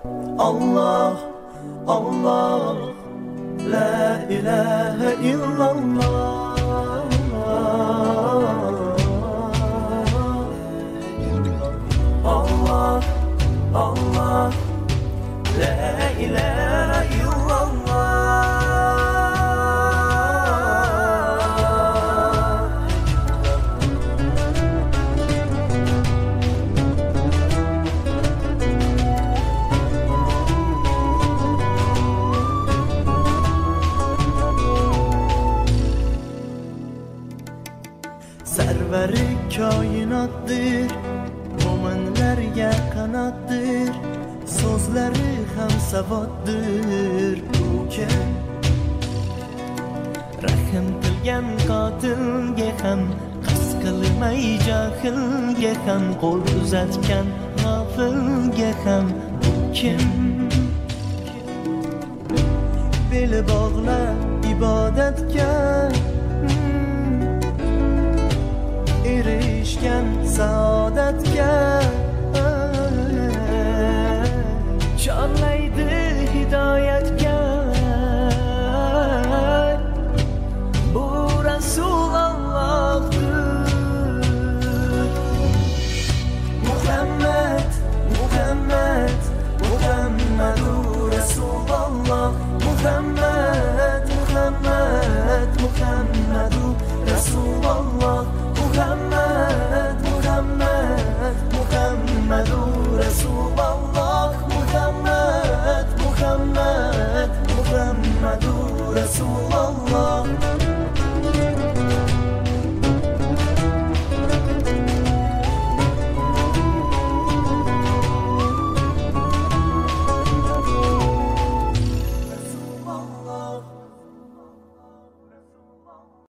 Allah, Allah, la ilahe illallah. Allah, Allah, la ilahe illallah. Sarvari koinotdir, mo'minlarga qanotdir, so'zlari ham savoddir. Bu kim? Rahm qilgan qotilga ham, qasd qilmay johilga ham, qo'l uzatgan g'ofilga ham. Bu kim? Beli bog'lab ibodatga erishgan saodatga